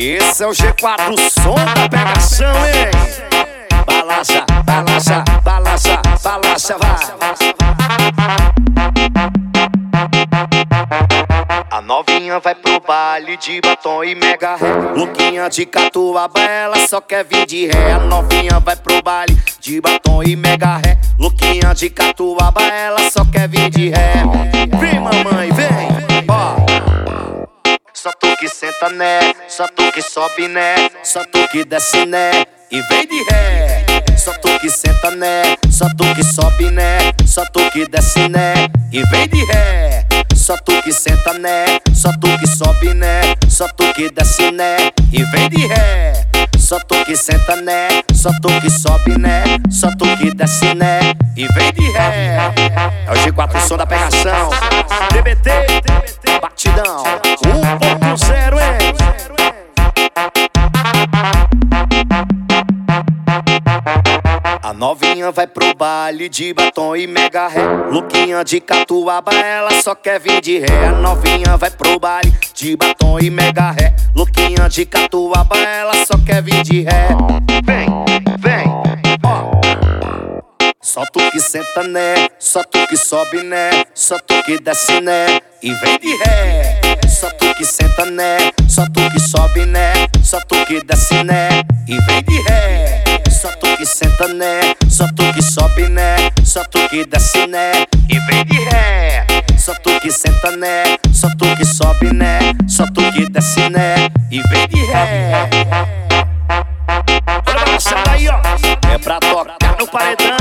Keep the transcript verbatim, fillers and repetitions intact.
Esse é o G quatro, som da pegação, hein? Balança, balança, balança, balança, vai. A novinha vai pro baile de batom e mega ré. Louquinha de catuaba, ela só quer vir de ré. A novinha vai pro baile de batom e mega ré. Louquinha de catuaba, ela só quer vir de ré. Vem, mamãe, vem, ó. Só tu que senta, né? Só tu que sobe, né? Só tu que desce, né? E vem de ré. Só tu que senta, né? Só tu que sobe, né? Só tu que desce, né? E vem de ré. Só tu que senta, né? Só tu que sobe, né? Só tu que desce, né? E vem de ré. Só tu que senta, né? Só tu que sobe, né? Só tu que desce, né? E vem de ré. É o G quatro, som da pegação. D B T, batidão um ponto zero, hein? A novinha vai pro baile de batom e mega ré. Louquinha de catuaba, ela só quer vir de ré. A novinha vai pro baile de batom e mega ré. Louquinha de catuaba, ela só quer vir de ré. Vem, vem, ó. Só tu que senta, né? Só tu que sobe, né? Só tu que desce, né? E vem de ré. Só tu que senta, né? Só tu que sobe, né? Só tu que desce, né? E vem de ré. Só tu que senta, né? Só tu que sobe, né? Só tu que desce, né? E vem de ré. Só tu que senta, né? Só tu que sobe, né? Só tu que desce, né? E vem de ré. Olha essa daí, ó. É pra tocar no paredão.